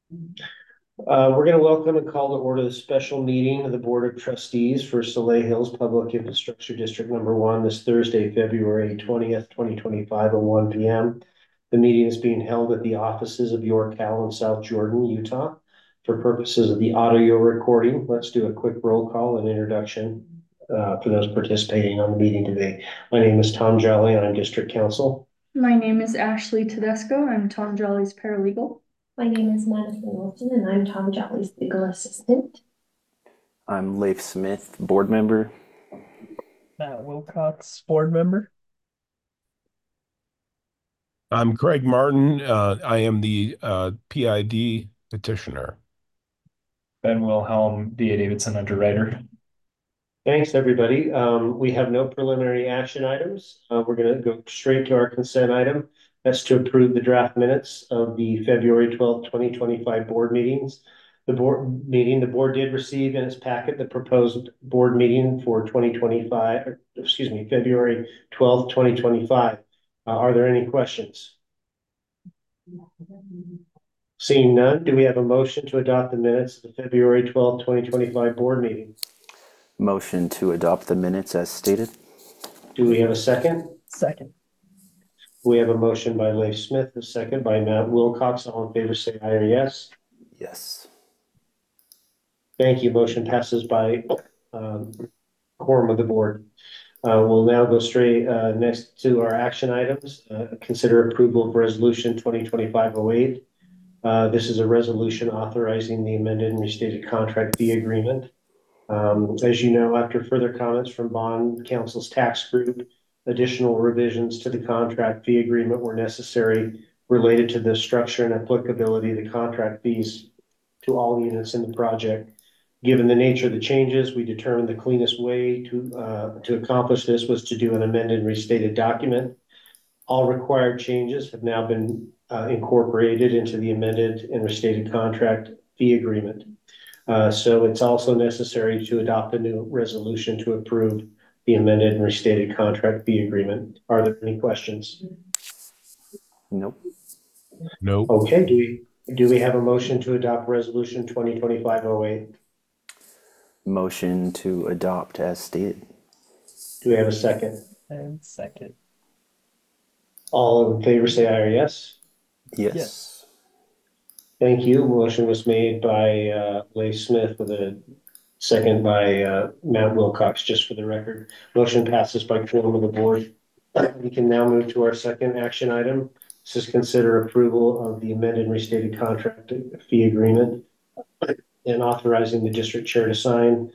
We're going to welcome and call to order the special meeting of the Board of Trustees for Soleil Hills Public Infrastructure District Number 1 this Thursday, February 20th, 2025 at 1 p.m. The meeting is being held at the offices of York Cal in South Jordan, Utah. For purposes of the audio recording, let's do a quick roll call and introduction for those participating on the meeting today. My name is Tom Jolly and I'm District Counsel. My name is Ashley Tedesco. I'm Tom Jolly's paralegal. My name is Madison Wilson, and I'm Tom Jolly's legal assistant. I'm Leif Smith, board member. Matt Wilcox, board member. I'm Craig Martin. I am the PID petitioner. Ben Wilhelm, D.A. Davidson underwriter. Thanks, everybody. We have no preliminary action items. We're going to go straight to our consent item. That's to approve the draft minutes of the February 12th, 2025 board meetings. The board did receive in its packet the proposed board meeting for 2025, February 12th, 2025. Are there any questions? Seeing none, do we have a motion to adopt the minutes of the February 12th, 2025 board meeting? Motion to adopt the minutes as stated. Do we have a second? Second. We have a motion by Leif Smith, a second by Matt Wilcox. All in favor say aye or yes. Yes. Thank you. Motion passes by quorum of the board. We'll now go straight next to our action items. Consider approval of resolution 2025-08. This is a resolution authorizing the amended and restated contract fee agreement. As you know, after further comments from Bond Council's tax group, additional revisions to the contract fee agreement were necessary related to the structure and applicability of the contract fees to all units in the project. Given the nature of the changes, we determined the cleanest way to accomplish this was to do an amended and restated document. All required changes have now been incorporated into the amended and restated contract fee agreement. So it's also necessary to adopt a new resolution to approve the amended and restated contract fee agreement. Are there any questions? Nope. Nope. Okay, do we have a motion to adopt resolution 2025-08? Motion to adopt as stated. Do we have a second? And second. All in favor say aye or yes. Yes. Thank you. Motion was made by Leif Smith with a second by Matt Wilcox, just for the record. Motion passes by quorum of the board. We can now move to our second action item. This is consider approval of the amended and restated contract fee agreement and authorizing the district chair to sign.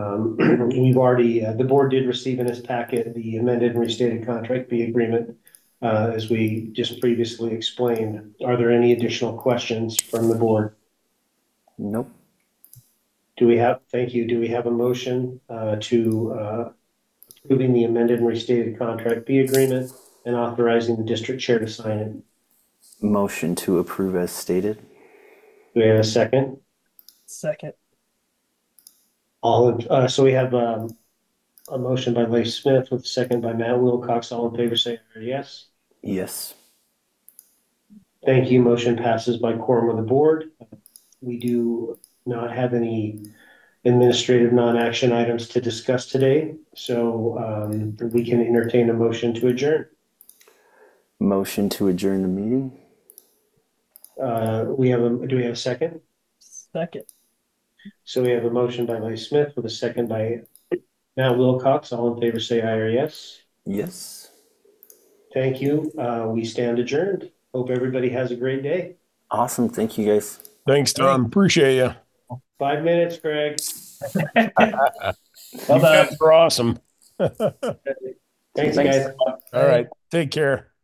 The board did receive in its packet the amended and restated contract fee agreement. As we just previously explained. Are there any additional questions from the board? Nope. Thank you. Do we have a motion to approving the amended and restated contract fee agreement and authorizing the district chair to sign it? Motion to approve as stated. Do we have a second? Second. So we have a motion by Leif Smith with a second by Matt Wilcox. All in favor say yes. Yes. Thank you. Motion passes by quorum of the board. We do not have any administrative non-action items to discuss today, so we can entertain a motion to adjourn. Motion to adjourn the meeting. Do we have a second? Second. So we have a motion by Leif Smith with a second by Matt Wilcox. All in favor say aye or yes. Yes. Thank you. We stand adjourned. Hope everybody has a great day. Awesome. Thank you, guys. Thanks, Tom. Appreciate you. 5 minutes, Greg. You guys are awesome. Thanks, guys. All right. Take care.